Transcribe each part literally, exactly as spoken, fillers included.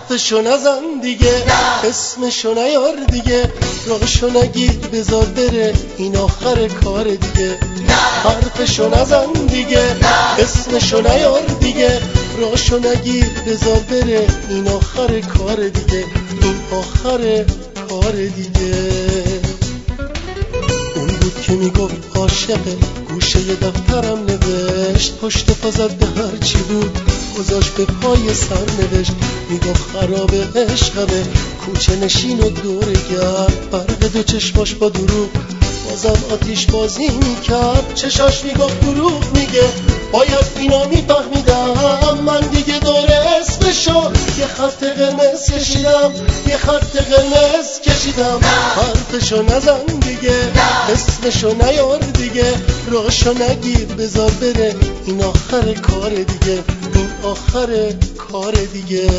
حرفشو نزن دیگه، اسمشو نیار دیگه، راهشو نگیر بذار بره، این آخر کار دیگه. حرفشو نزن دیگه، اسمشو نیار دیگه، راهشو نگیر بذار بره، این آخر کار دیگه، این آخر کار دیگه. اون بود که میگفت عاشقه، گوشه دفترم نوشت، پشت پا زد به هر چی بود گذاشت به پای سر نوشت. میگفت خراب عشقمه، کوچه نشین و دور گرد، برق دو چشماش با دروغ بازم آتیش بازی میکرد. چشاش میگفت دروغ میگه، باید اینا میفهمیدم، من دیگه دور اسمشو یه خط قرمز کشیدم، یه خط قرمز کشیدم. حرفشو نزن دیگه، اسمشو نیار دیگه، راهشو نگیر بذار بره، این آخر کار دیگه، این آخر کار دیگه.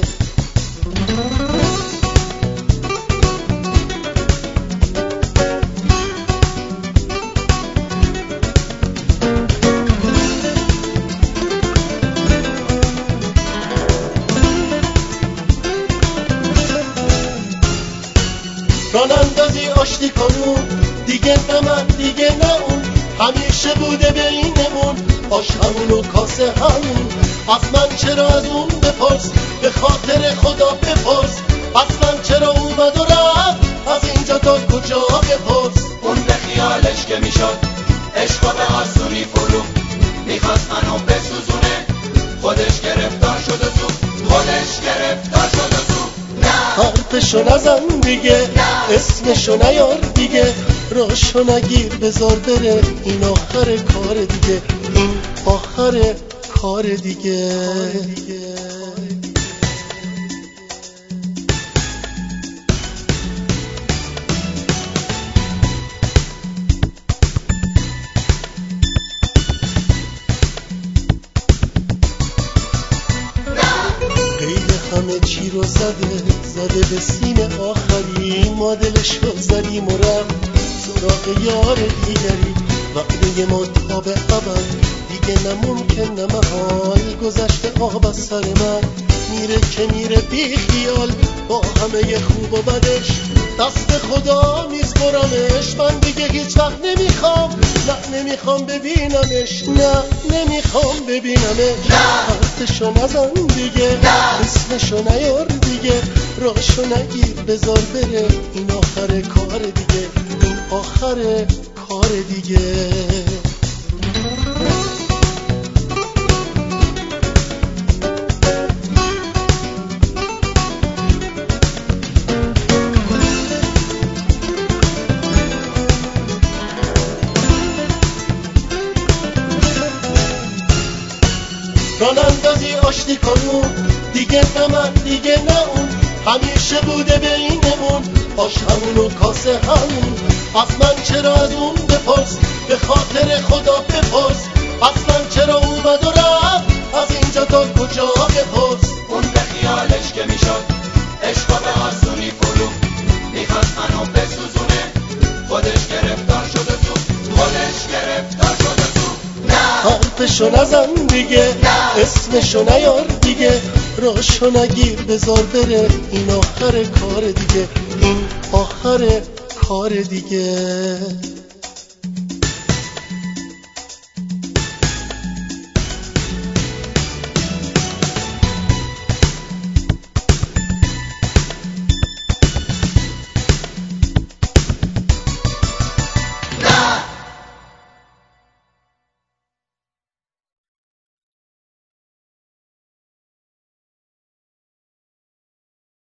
رانندازی آشتی کنون دیگه، نه من دیگه نه اون، همیشه بوده بینمون آش همون و کاسه همون. از من چرا از اون بپرس، به خاطر خدا بپرس، اصلا چرا اومد و رفت، از اینجا تا کجا بپرس. اون به خیالش که میشد عشق به آسونی فرو، میخواست منو بسوزونه، خودش گرفتار شد و تو، خودش گرفتار شد و تو. حرفشو نزن دیگه، اسمشو نیار دیگه، راهشو نگیر بذار بره، این آخر کار دیگه، این آخر کار دیگه. همه چی رو زده زده به سینه آخری، ما دلشو زدیم و رفت سراغ یار دیگری. وعده ما تا به ابد دیگه نه ممکن نه محال، گذشته آب از سر من میره که میره بی خیال، با همه خوب و بدش دست خدا میسپرمش. من دیگه هیچ وقت نمیخوام، نه نمیخوام ببینمش، نه نمیخوام ببینمش. حرفشو نزن دیگه، اسمشو نیار دیگه، راهشو نگیر بذار بره، این آخر کار دیگه، این آخر کار دیگه. رانندازی آشتی کنون دیگه، نه من دیگه نه اون، همیشه بوده بینمون آش همون و کاسه همون. از من چرا از اون بپرس، به خاطر خدا بپرس، اصلا چرا اومد و رفت، از اینجا تا کجا بپرس. اون به خیالش که میشد عشق به آسونی فرو، میخواست منو بسوزونه، خودش گرفتار شد و تو، خودش گرفتار شد و تو. حرفشو نزن دیگه، اسمشو نیار دیگه، راهشو نگیر بذار بره، این آخر کار دیگه، این آخر کار دیگه.